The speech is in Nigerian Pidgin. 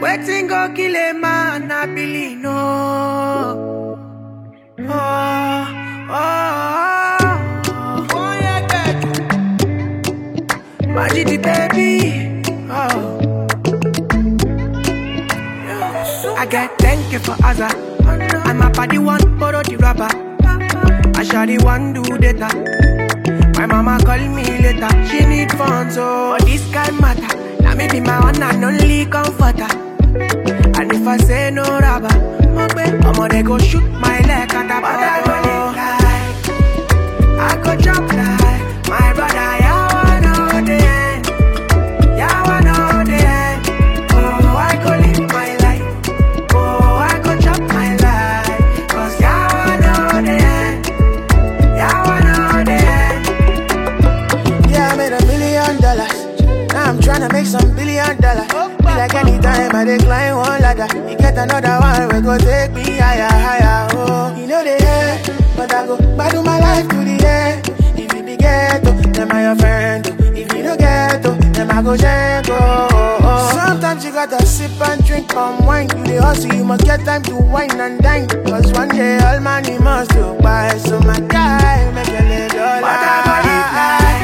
Waiting go kill a man, I believe no. Oh, yeah, God. Magic baby. I get thank you for Azza. And my body one borrow the rubber. I shall the one do data. My mama call me later. She need funds, so this kind matter. Now me be my one and only comforter. And if I say no rubber, I'ma they go shoot my leg at the bottom. I go jump like my brother. Yeah, I know the end. Yeah, I know the end. Oh, I go live my life. Oh, I go jump my life. Cause yeah, I know the end. Yeah, I know the end. Yeah, I made $1 million. Now I'm tryna make some $1 billion. Be like anytime I decline one ladder, you get another one, we go take me higher, higher. Oh, you know the end, but I go battle my life to the end. If you be ghetto, then I your friend. If you don't ghetto, then I go jango. Sometimes you gotta sip and drink palm wine. You the hustle, you must get time to wine and dine. Cause one day all money must go by. So my guy, make a little life.